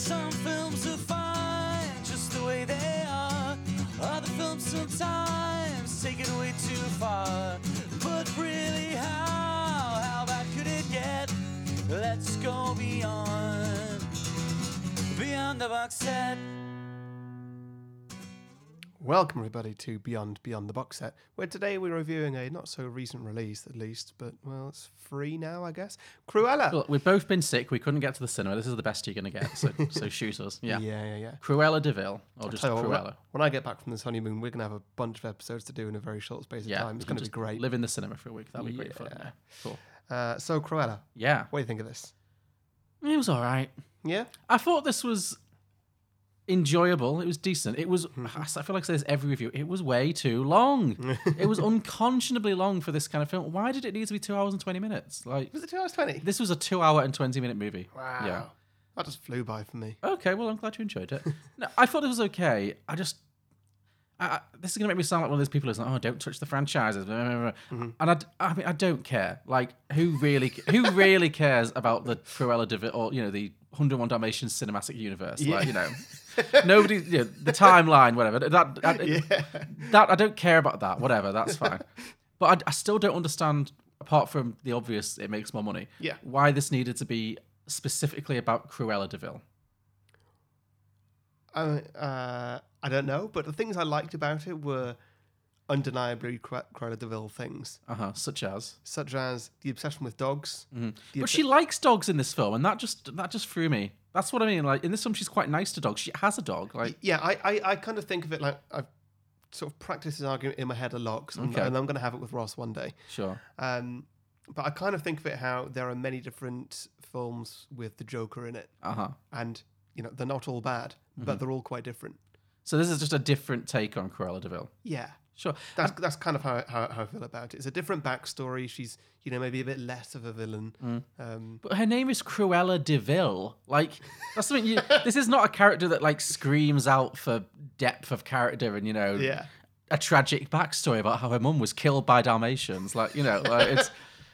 Some films are fine just the way they are. Other films sometimes take it way too far. But really, how bad could it get? Let's go beyond the box set. Welcome everybody to Beyond the Box Set, where today we're reviewing a not so recent release at least, but well, it's free now, I guess. Cruella. Look, we've both been sick. We couldn't get to the cinema. This is the best you're going to get. So shoot us. Yeah. Yeah. Cruella de Vil, or just Tell you what, Cruella. when I get back from this honeymoon, we're gonna have a bunch of episodes to do in a very short space of time. It's we can gonna be just great. Live in the cinema for a week. That'll be great fun. Yeah. Cool. So Cruella, Yeah. what do you think of this? It was all right. Yeah. I thought this was enjoyable. It was decent. It was. I feel like I say this every review. It was way too long. It was unconscionably long for this kind of film. Why did it need to be 2 hours and 20 minutes? Like, Was it 2 hours 20? this was a 2 hour and 20-minute movie. Wow. Yeah. That just flew by for me. Okay, well, I'm glad you enjoyed it. No, I thought it was okay. This is going to make me sound like one of those people who's like, oh, don't touch the franchises. And I mean, I don't care. Like, who really cares about the Cruella de Vil, or, the 101 Dalmatians cinematic universe? Yeah. Like, nobody, the timeline, whatever. That I don't care about that. Whatever, that's fine. But I still don't understand, apart from the obvious, it makes more money. Yeah. Why this needed to be specifically about Cruella de Vil. I don't know, but the things I liked about it were undeniably Cruella de Vil things, Such as. the obsession with dogs. But she likes dogs in this film, and that just threw me. That's what I mean. Like, in this film, she's quite nice to dogs. She has a dog. Like, Yeah, I kind of think of it like I've sort of practiced this argument in my head a lot, 'cause and I'm going to have it with Ross one day. sure. But I kind of think of it how there are many different films with the Joker in it, and they're not all bad, but they're all quite different. So this is just a different take on Cruella de Vil. Yeah. Sure. That's kind of how I feel about it. It's a different backstory. She's maybe a bit less of a villain. But her name is Cruella de Vil. Like, that's something this is not a character that like screams out for depth of character and a tragic backstory about how her mum was killed by Dalmatians. Like, like it's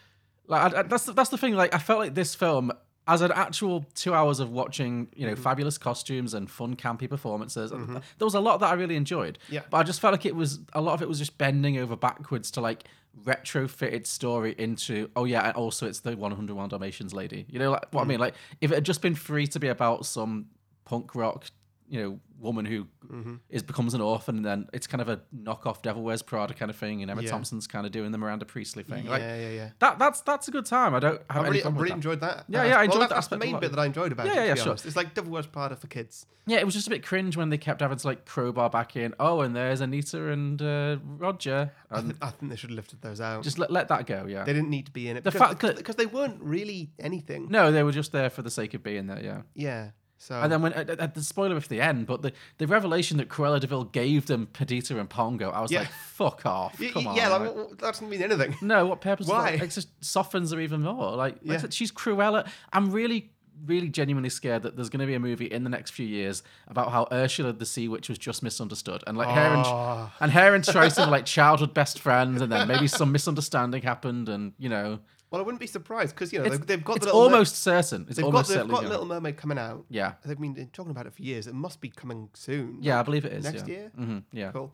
like that's the thing. Like, I felt like this film, as an actual 2 hours of watching, fabulous costumes and fun campy performances, there was a lot that I really enjoyed. Yeah. But I just felt like a lot of it was just bending over backwards to like retrofit its story into, and also it's the 101 Dalmatians lady. Like what I mean? Like, if it had just been free to be about some punk rock, woman who becomes an orphan, and then it's kind of a knockoff Devil Wears Prada kind of thing, and Emma Thompson's kind of doing the Miranda Priestley thing. Yeah. That's a good time. I don't have any problem with really that. enjoyed that. I enjoyed that that's the aspect main a lot. bit that I enjoyed about it. Yeah, to be sure. honest. It's like Devil Wears Prada for kids. Yeah, it was just a bit cringe when they kept having to like crowbar back in. Oh, and there's Anita and Roger. And I think they should have lifted those out. just let that go. Yeah. They didn't need to be in it The fact that- because they weren't really anything. No, they were just there for the sake of being there. Yeah. Yeah. So And then when the spoiler for the end, but the revelation that Cruella de Vil gave them Perdita and Pongo, I was like, fuck off. Come on. yeah, like- that doesn't mean anything. No, what purpose? Why? It just softens her even more. Like I Yeah. said, she's Cruella. I'm really, really genuinely scared that there's going to be a movie in the next few years about how Ursula the Sea Witch was just misunderstood, and like her and Triton were like childhood best friends, and then maybe some misunderstanding happened, and Well, I wouldn't be surprised because they've got it's the Little almost certain. It's They've almost got certainly Little Mermaid coming out. Yeah. They've been talking about it for years. It must be coming soon. Yeah, I believe it is. Next yeah. year? Mm-hmm. Yeah. Cool.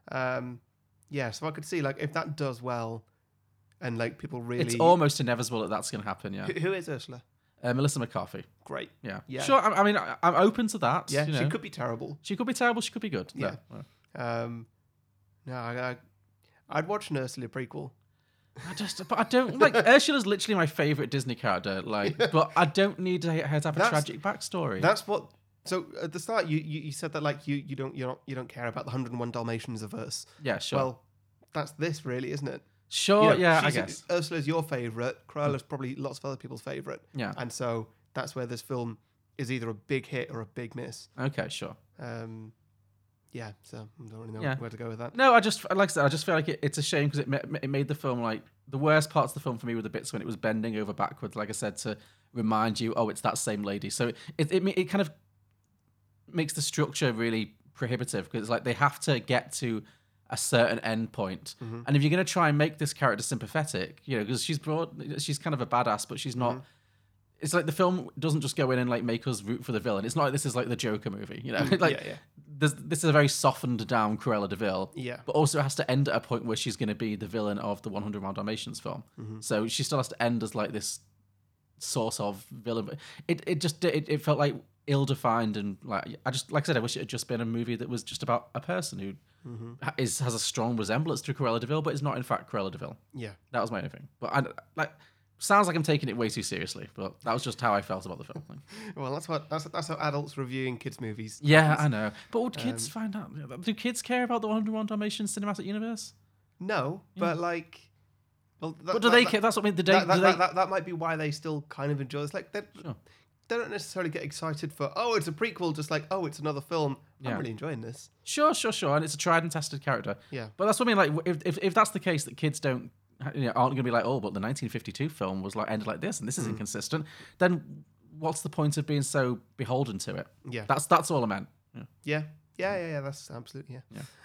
So I could see like if that does well, and like people really. It's almost inevitable that that's going to happen. Yeah. Who is Ursula? Melissa McCarthy. Great. Yeah. Yeah. Sure. I mean, I'm open to that. Yeah, she could be terrible. She could be terrible. She could be good. Yeah. No. No, I'd watch an Ursula prequel. But I don't like Ursula's literally my favorite Disney character. Like, but I don't need her to have a tragic backstory. That's what. So at the start, you said that like you don't care about the 101 Dalmatians of Earth. Yeah, sure. Well, that's this really, isn't it? Sure, I guess. Ursula's your favourite. Cruella's probably lots of other people's favourite. Yeah. And so that's where this film is either a big hit or a big miss. Okay, sure. Yeah, so I don't really know where to go with that. No, I just feel like it's a shame because it made the film like the worst parts of the film for me were the bits when it was bending over backwards, like I said, to remind you, oh, it's that same lady. So it kind of makes the structure really prohibitive because it's like they have to get to a certain end point. And if you're going to try and make this character sympathetic, because she's kind of a badass, but she's not. it's like the film doesn't just go in and like make us root for the villain. It's not like this is like the Joker movie, you know. Like this is a very softened down Cruella de Vil. Yeah. But also it has to end at a point where she's going to be the villain of the 100 Mile Dalmatians film. So she still has to end as like this source of villain. It felt like ill-defined, and like I said, I wish it had just been a movie that was just about a person who has a strong resemblance to Cruella de Vil, but is not in fact Cruella de Vil. Yeah, that was my only thing. But sounds like I'm taking it way too seriously, but that was just how I felt about the film. Well, that's how adults reviewing kids' movies. Yeah, I know. But would kids find out? Do kids care about the 101 Dalmatians cinematic universe? No, but like, well, but do they care? That's what I mean. That might be why they still kind of enjoy this. Like, they don't necessarily get excited for, oh, it's a prequel, just like, oh, it's another film. I'm really enjoying this. Sure. And it's a tried and tested character. Yeah. But that's what I mean. Like, if that's the case, that kids aren't going to be like, oh, but the 1952 film was like ended like this, and this is inconsistent. Then what's the point of being so beholden to it? Yeah. That's all I meant. Yeah. That's absolutely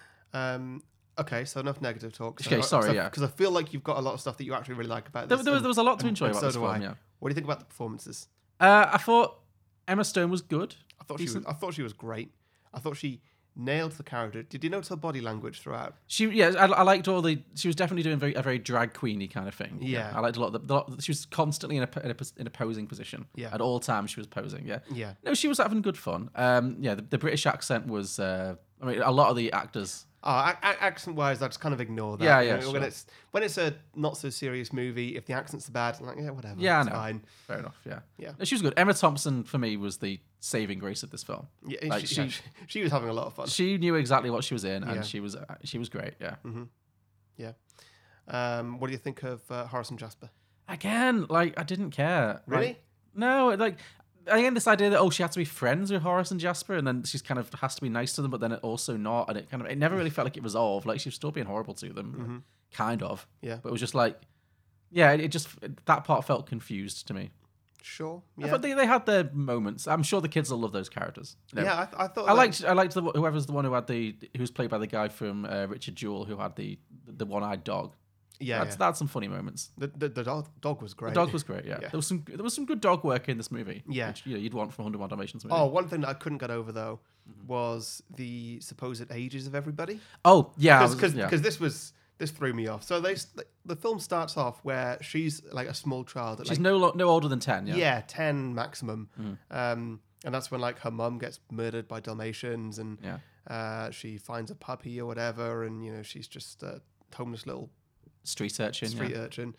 Okay, so enough negative talk. Okay, sorry, because I feel like you've got a lot of stuff that you actually really like about this. There was a lot to enjoy about this film. Yeah. What do you think about the performances? I thought Emma Stone was good. I thought she was great. I thought she nailed the character. Did you notice her body language throughout? I liked all the. She was definitely doing a very drag queeny kind of thing. Yeah, I liked a lot. She was constantly in a posing position. Yeah, at all times she was posing. Yeah. No, she was having good fun. The British accent was. A lot of the actors. Accent-wise, I just kind of ignore that. Yeah. Sure. When it's a not so serious movie, if the accent's bad, I'm like, yeah, whatever. Yeah, it's fine. Fair enough. Yeah. No, she was good. Emma Thompson for me was the saving grace of this film. Yeah, like, she was having a lot of fun. She knew exactly what she was in, and she was great. Yeah. Mm-hmm. Yeah. What do you think of Horace and Jasper? Again, like I didn't care. Really? No, like. Again, this idea that she had to be friends with Horace and Jasper, and then she's kind of has to be nice to them, but then it also not, and it never really felt like it resolved. Like she was still being horrible to them, kind of. Yeah. But it was just like, it just that part felt confused to me. Sure. Yeah. I thought they had their moments. I'm sure the kids will love those characters. You know? Yeah, I thought I liked whoever's the one who was played by the guy from Richard Jewell who had the one-eyed dog. Yeah, that had some funny moments. The dog was great. The dog was great. Yeah. There was some good dog work in this movie. Yeah, which, you'd want from 101 Dalmatians movie. Oh, one thing that I couldn't get over though was the supposed ages of everybody. Oh yeah, because this threw me off. So the film starts off where she's like a small child. She's no older than 10. Yeah, 10 maximum. And that's when like her mum gets murdered by Dalmatians, and she finds a puppy or whatever, and she's just a homeless little street urchin.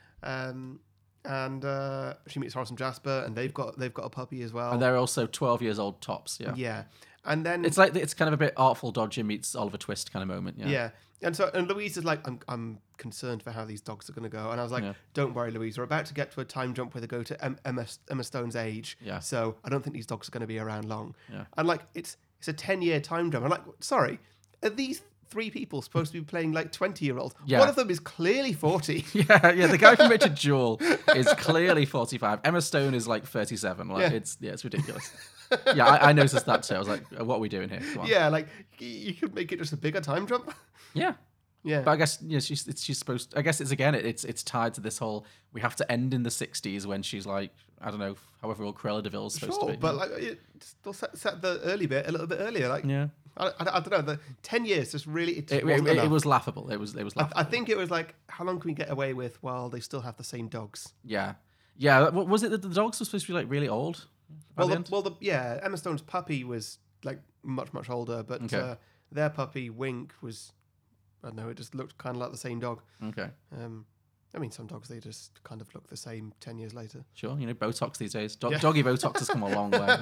And she meets Horace and Jasper, and they've got a puppy as well. And they're also 12 years old tops. Yeah. Yeah. And then it's kind of a bit Artful Dodger meets Oliver Twist kind of moment. Yeah. Yeah. And Louise is like, I'm concerned for how these dogs are going to go. And I was like, don't worry, Louise. We're about to get to a time jump where they go to Emma Stone's age. Yeah. So I don't think these dogs are going to be around long. Yeah. And like, it's a 10-year time jump. I'm like, sorry, are these 3 people supposed to be playing like 20-year-olds? Yeah. One of them is clearly 40. Yeah. The guy from Richard Jewell is clearly 45. Emma Stone is like 37. Like it's ridiculous. Yeah, I noticed that too. I was like, what are we doing here? Come on. Yeah, like you could make it just a bigger time jump. Yeah. Yeah. But I guess she's supposed. I guess it's tied to this whole. We have to end in the 60s when she's like, I don't know, however old Cruella de Vil is supposed to be. But like, they'll set the early bit a little bit earlier. Like, I don't know. The 10 years just really it was laughable. It was laughable. I think it was like, how long can we get away with while they still have the same dogs? Yeah. Was it that the dogs were supposed to be like really old? Emma Stone's puppy was like much older, but their puppy Wink was, I don't know, it just looked kind of like the same dog. Okay. I mean, some dogs, they just kind of look the same 10 years later. Sure, Botox these days. Doggy Botox has come a long way.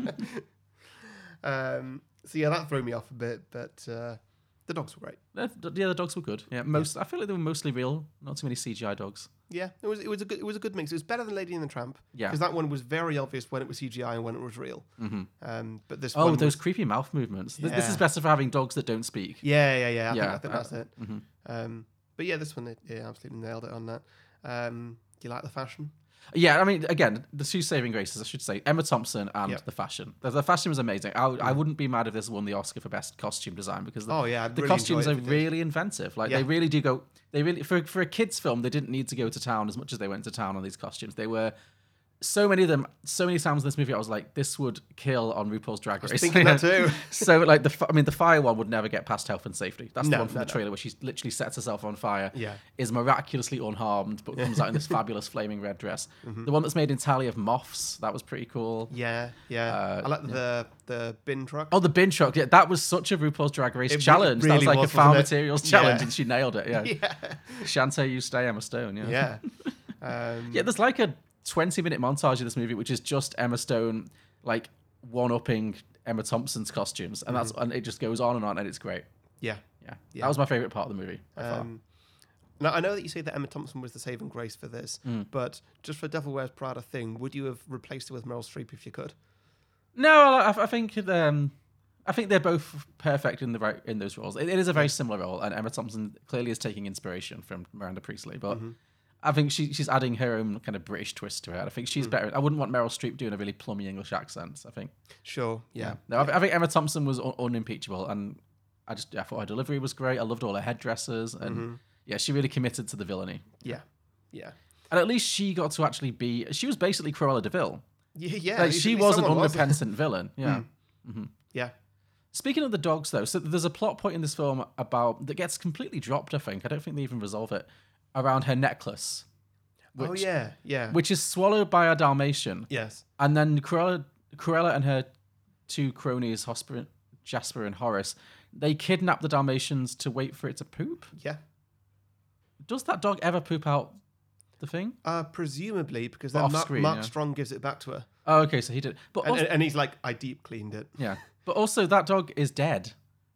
So that threw me off a bit, but the dogs were great. The dogs were good. Yeah, I feel like they were mostly real, not too many CGI dogs. Yeah, it was a good mix. It was better than Lady and the Tramp. Yeah, because that one was very obvious when it was CGI and when it was real. Mm-hmm. But this those creepy mouth movements. Yeah. This is better for having dogs that don't speak. Yeah. I think that's it. Mm-hmm. But yeah, this one, absolutely nailed it on that. Do you like the fashion? Yeah, I mean, again, the 2 saving graces, I should say, Emma Thompson and the fashion. The fashion was amazing. I wouldn't be mad if this won the Oscar for best costume design because the costumes are really inventive. Like they really do go. They really for a kids film, they didn't need to go to town as much as they went to town on these costumes. They were so many times in this movie, I was like, this would kill on RuPaul's Drag Race. I was thinking that too. So, like, the fire one would never get past health and safety. That's the one from the no. trailer where she literally sets herself on fire, Yeah. is miraculously unharmed, but comes out in this fabulous flaming red dress. The one that's made entirely of moths, that was pretty cool. Yeah. I like the bin truck. Oh, the bin truck. Yeah, that was such a RuPaul's Drag Race It challenge. really that was like was, a found wasn't it? materials challenge, Yeah. and she nailed it. Yeah. Yeah. Shantae, you stay, Emma Stone. Yeah. Yeah. There's like a 20-minute montage of this movie, which is just Emma Stone, like, one-upping Emma Thompson's costumes. And and it just goes on, and it's great. Yeah. Yeah. That was my favorite part of the movie. By far. Now, I know that you say that Emma Thompson was the saving grace for this, but just for Devil Wears Prada thing, would you have replaced her with Meryl Streep if you could? No, I think they're both perfect in those roles. It is a very similar role, and Emma Thompson clearly is taking inspiration from Miranda Priestley, but I think she's adding her own kind of British twist to it. I think she's better. I wouldn't want Meryl Streep doing a really plummy English accent. I think. Sure. Yeah. No, I think Emma Thompson was unimpeachable, and I thought her delivery was great. I loved all her headdresses, and she really committed to the villainy. Yeah. And at least she got to actually she was basically Cruella de Vil. Yeah. Like, she was an unrepentant villain. Yeah. Yeah. Speaking of the dogs, though, so there's a plot point in this film that gets completely dropped, I think. I don't think they even resolve it, around her necklace. Which Which is swallowed by a Dalmatian. Yes. And then Cruella and her two cronies, Jasper and Horace, they kidnap the Dalmatians to wait for it to poop. Yeah. Does that dog ever poop out the thing? Presumably, because then Mark Strong gives it back to her. Oh, okay, so he did. But and he's like, I deep cleaned it. Yeah. But also, that dog is dead.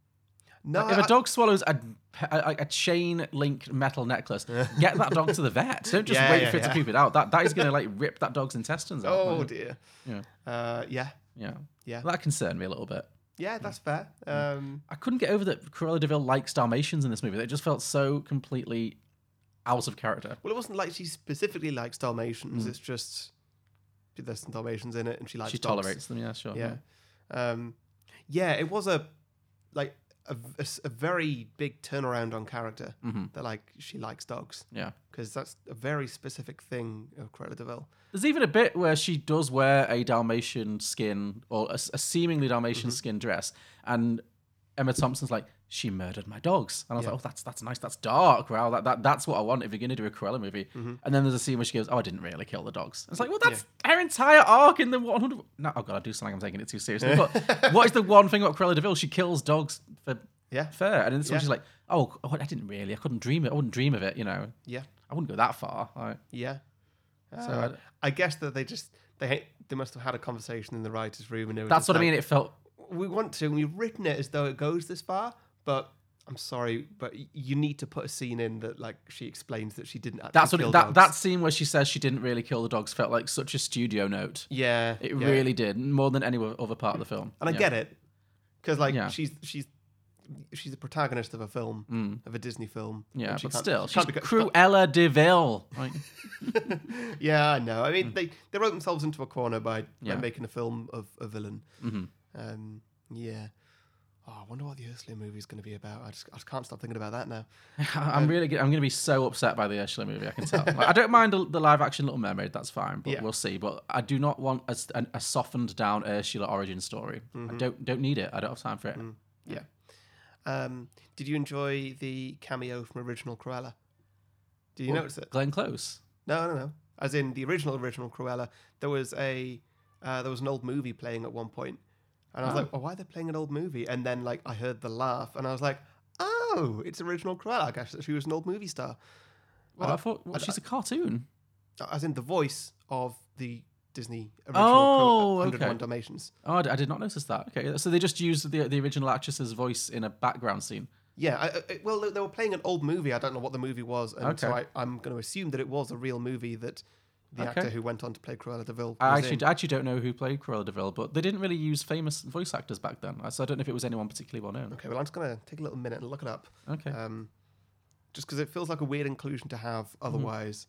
No, if a dog swallows a chain-linked metal necklace, get that dog to the vet. Don't just wait for it to poop it out. That is going to like rip that dog's intestines out. Oh dear. Yeah. Yeah. That concerned me a little bit. Yeah, that's fair. I couldn't get over that Cruella de Vil likes Dalmatians in this movie. It just felt so completely out of character. Well, it wasn't like she specifically likes Dalmatians. It's just there's some Dalmatians in it, and she likes. She dogs. Tolerates them. Yeah, sure. Yeah. It was a very big turnaround on character. That like she likes dogs. Yeah, because that's a very specific thing of Cruella de Vil. There's even a bit where she does wear a Dalmatian skin or a seemingly Dalmatian skin dress, and Emma Thompson's like, she murdered my dogs, and I was like, oh, that's nice, that's dark. Wow, that's what I want if you're gonna do a Cruella movie. And then there's a scene where she goes, oh, I didn't really kill the dogs. It's like, well, that's her entire arc in the 100. No, oh god, I do sound like I'm taking it too seriously. But what is the one thing about Cruella de Vil? She kills dogs for fur, and then this one she's like, oh, I couldn't dream it. I wouldn't dream of it. You know. Yeah. I wouldn't go that far. Yeah. So I guess that they must have had a conversation in the writers' room, and that's what I mean. It felt we want to, and we've written it as though it goes this far, but I'm sorry, but you need to put a scene in that like she explains that she didn't actually kill dogs. That scene where she says she didn't really kill the dogs felt like such a studio note. Yeah, it really did, more than any other part of the film. And I get it, because like she's the protagonist of a film, of a Disney film. Yeah, but still, she's Cruella de Vil. Right? Yeah, I know. I mean, they wrote themselves into a corner by making a film of a villain. Yeah. Oh, I wonder what the Ursula movie is going to be about. I just can't stop thinking about that now. I'm going to be so upset by the Ursula movie. I can tell. Like, I don't mind the live action Little Mermaid. That's fine, but we'll see. But I do not want a softened down Ursula origin story. I don't need it. I don't have time for it. Yeah. Did you enjoy the cameo from original Cruella? Did you notice it? Glenn Close? No. As in the original Cruella, there was an old movie playing at one point. And I was like, well, why are they playing an old movie? And then like I heard the laugh, and I was like, oh, it's original Cruella. I guess she was an old movie star. Well, I thought she's a cartoon. As in the voice of the Disney original 101 Dalmatians. Oh, I did not notice that. Okay, so they just used the original actress's voice in a background scene. Yeah, well, they were playing an old movie. I don't know what the movie was, and so I'm going to assume that it was a real movie that the actor who went on to play Cruella de Vil. I actually don't know who played Cruella de Vil, but they didn't really use famous voice actors back then, so I don't know if it was anyone particularly well known. Okay, well, I'm just going to take a little minute and look it up. Okay. Just because it feels like a weird inclusion to have otherwise.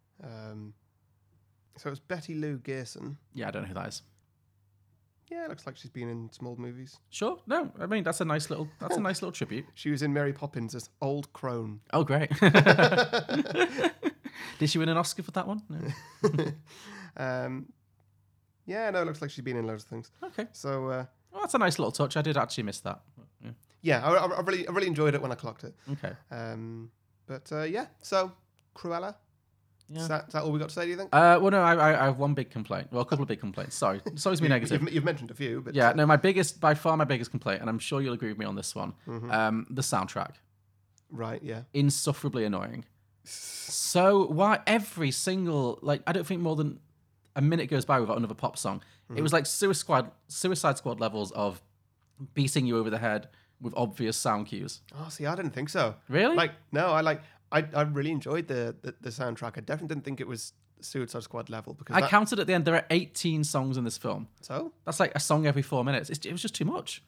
So it's Betty Lou Gerson. Yeah, I don't know who that is. Yeah, it looks like she's been in some old movies. Sure. No, I mean that's a nice little tribute. She was in Mary Poppins as Old Crone. Oh, great. Did she win an Oscar for that one? Yeah, no, it looks like she's been in loads of things. Okay. So, Well, that's a nice little touch. I did actually miss that. yeah, I really enjoyed it when I clocked it. Okay. Yeah, so Cruella. Yeah. Is that all we got to say, do you think? Well, no, I have one big complaint. Well, a couple of big complaints. Sorry. It's always been negative. You've mentioned a few, but Yeah, no, by far my biggest complaint, and I'm sure you'll agree with me on this one, the soundtrack. Right, yeah. Insufferably annoying. So why every single, I don't think more than a minute goes by without another pop song. It was like Suicide Squad levels of beating you over the head with obvious sound cues. Oh, see, I didn't think so. Really? No, I really enjoyed the soundtrack. I definitely didn't think it was Suicide Squad level because I counted at the end. There are 18 songs in this film. So that's like a song every 4 minutes. It was just too much.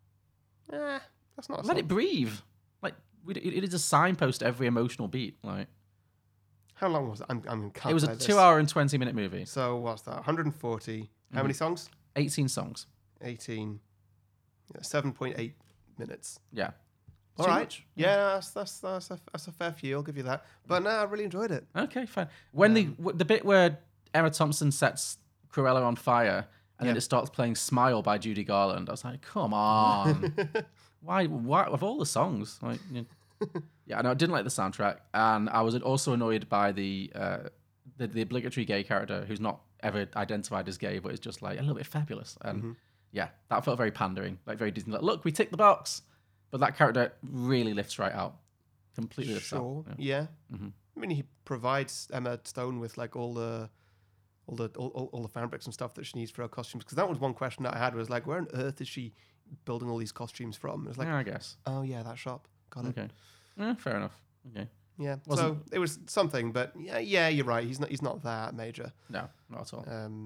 That's not. Let it breathe. It is a signpost to every emotional beat. How long was it? It was a 2 hour and 20 minute movie. So what's that? 140. How many songs? 18 songs. 18. Yeah, 7.8 minutes. Yeah. All right. Much. Yeah, that's a fair few. I'll give you that. But no, I really enjoyed it. Okay, fine. When the bit where Emma Thompson sets Cruella on fire and then it starts playing "Smile" by Judy Garland, I was like, come on. Why of all the songs? Yeah, no, I didn't like the soundtrack, and I was also annoyed by the obligatory gay character who's not ever identified as gay, but is just like a little bit fabulous. And yeah, that felt very pandering, very Disney. Look, we ticked the box, but that character really lifts right out, completely lifts out. Yeah. I mean, he provides Emma Stone with all the fabrics and stuff that she needs for her costumes. Because that was one question that I had was where on earth is she building all these costumes from? It was I guess. Oh yeah, that shop. Got it. Okay. Yeah, fair enough. Okay. Yeah. So it was something, but yeah, you're right. He's not that major. No, not at all.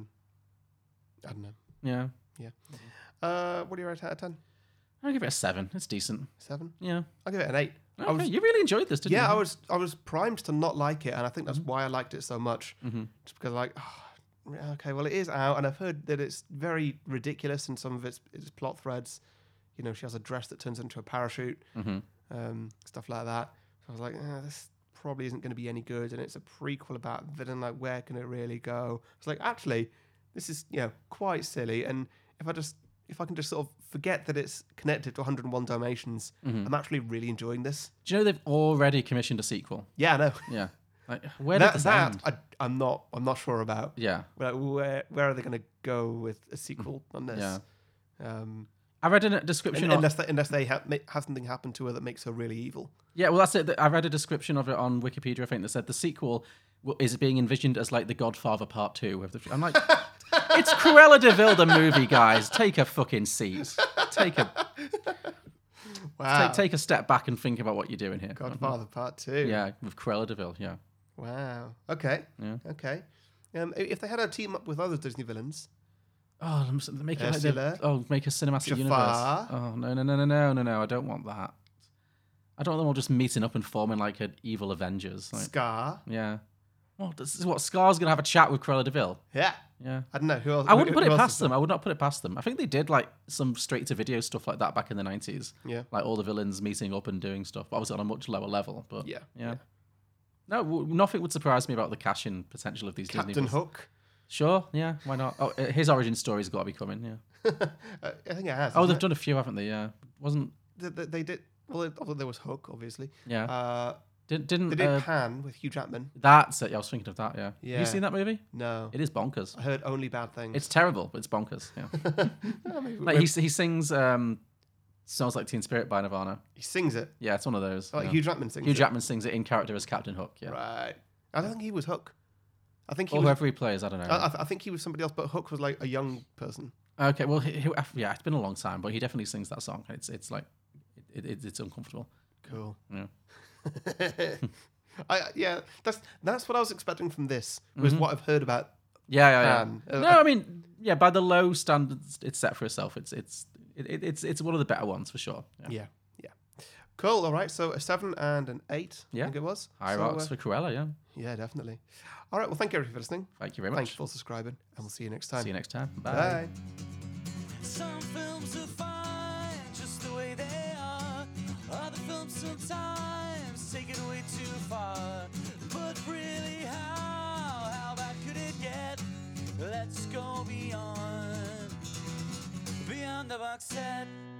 I don't know. Yeah. Yeah. What do you rate out of 10? I'll give it a 7. It's decent. 7? Yeah. I'll give it an 8. Okay. You really enjoyed this, didn't you? Yeah, I was primed to not like it, and I think that's why I liked it so much. Just because okay, well, it is out, and I've heard that it's very ridiculous in some of its plot threads. She has a dress that turns into a parachute, stuff like that. So I was like, this probably isn't going to be any good, and it's a prequel about villain. Where can it really go? It's actually, this is quite silly, and if I can just sort of forget that it's connected to 101 Dalmatians, I'm actually really enjoying this. Do you know they've already commissioned a sequel? Yeah, I know. Yeah. Where did this end? I'm not sure about. Yeah. Where are they going to go with a sequel on this? Yeah. I read a description unless they have something happen to her that makes her really evil. Yeah, well, that's it. I read a description of it on Wikipedia, I think, that said the sequel is being envisioned as The Godfather Part 2. I'm like, it's Cruella de Vil, the movie, guys. Take a fucking seat. Wow. Take a step back and think about what you're doing here. Godfather Part 2. Yeah, with Cruella de Vil, yeah. Wow. Okay. Yeah. Okay. If they had a team up with other Disney villains. Oh, make it make a cinematic Jafar. universe. Oh, no. I don't want that. I don't want them all just meeting up and forming an evil Avengers. Scar. Yeah. Well, this is what Scar's going to have a chat with Cruella de Vil. Yeah. Yeah. I don't know. Who else? I wouldn't put it past them. I would not put it past them. I think they did some straight-to-video stuff like that back in the 90s. Yeah. All the villains meeting up and doing stuff. Obviously on a much lower level. But yeah. No, nothing would surprise me about the cash-in potential of these Disney Captain Hook. Sure, yeah, why not? Oh, his origin story's got to be coming, yeah. I think it has. Oh, they've done a few, haven't they? Yeah. Wasn't... They did... Well, there was Hook, obviously. Yeah. They did Pan with Hugh Jackman. That's it. Yeah, I was thinking of that, yeah. Yeah. Have you seen that movie? No. It is bonkers. I heard only bad things. It's terrible, but it's bonkers, yeah. He sings Smells Like Teen Spirit by Nirvana. He sings it? Yeah, it's one of those. Hugh Jackman sings it? Hugh Jackman sings it in character as Captain Hook, yeah. Right. I don't think he was Hook. I think he or was, whoever he plays, I don't know. I think he was somebody else, but Hook was a young person. Okay, well, yeah, it's been a long time, but he definitely sings that song. It's it's uncomfortable. Cool. Yeah. That's what I was expecting from this. Was what I've heard about. Yeah. No, I mean, yeah, by the low standards it's set for itself, it's one of the better ones for sure. Yeah. Cool. All right. So a 7 and an 8. Yeah. I think it was. High rocks for Cruella. Yeah. Yeah, definitely. All right. Well, thank you everybody for listening. Thank you very much. Thanks for subscribing, and we'll see you next time. See you next time. Bye. Some films are fine just the way they are. Other films sometimes take it way too far. But really, how bad could it get? let's go beyond the box set.